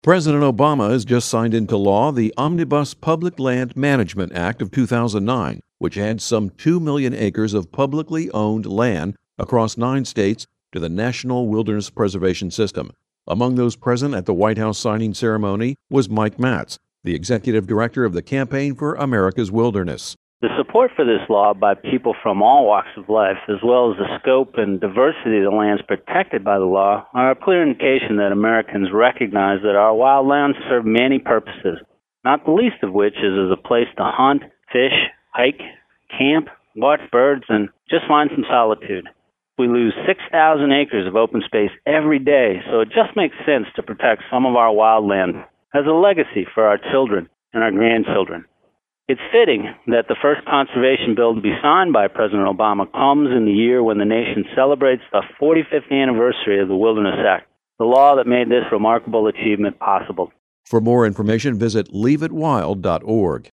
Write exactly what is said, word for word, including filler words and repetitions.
President Obama has just signed into law the Omnibus Public Land Management Act of two thousand nine, which adds some two million acres of publicly owned land across nine states to the National Wilderness Preservation System. Among those present at the White House signing ceremony was Mike Matz, the executive director of the Campaign for America's Wilderness. The support for this law by people from all walks of life, as well as the scope and diversity of the lands protected by the law, are a clear indication that Americans recognize that our wild lands serve many purposes, not the least of which is as a place to hunt, fish, hike, camp, watch birds, and just find some solitude. We lose six thousand acres of open space every day, so it just makes sense to protect some of our wildland as a legacy for our children and our grandchildren. It's fitting that the first conservation bill to be signed by President Obama comes in the year when the nation celebrates the forty-fifth anniversary of the Wilderness Act, the law that made this remarkable achievement possible. For more information, visit leave it wild dot org.